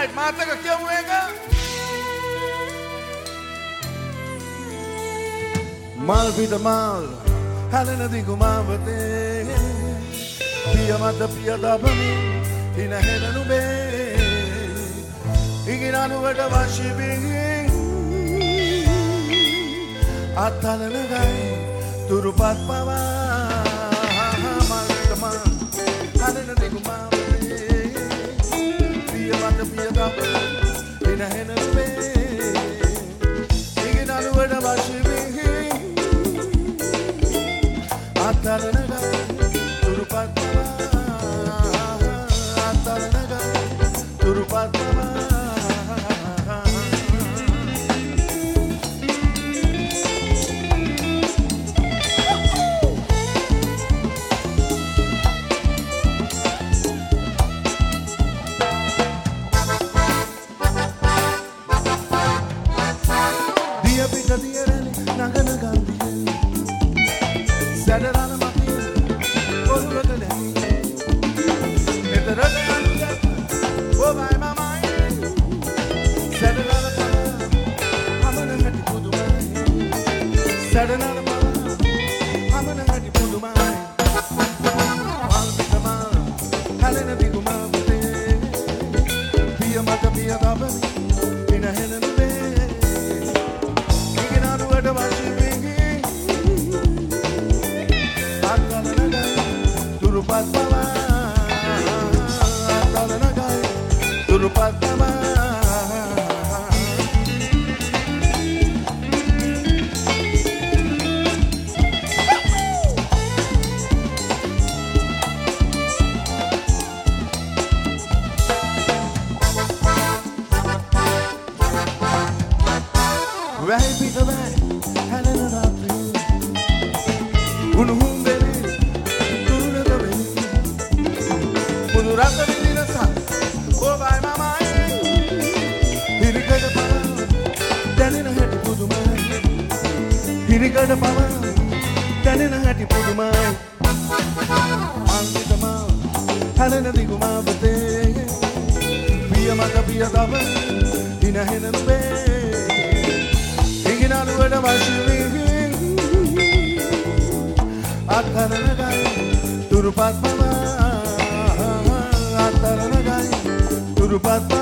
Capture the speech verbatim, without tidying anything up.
right, මාතක කියමු එක. මල් පිට මල් හැලෙන දිගු මාවතේ පිය මත පිය දබමින් හින හෙන නුඹේ ඉගිනනුවට වශිවින් අත්හලන ගයි තුරුපත් පවා මල් පිට මල් හැලෙන දිගු මාවතේ පිය මත පිය දබමින් හින හෙන නුඹේ ඉගිනනුවට වශිවින් අත්හලන ගයි තුරුපත් Turupat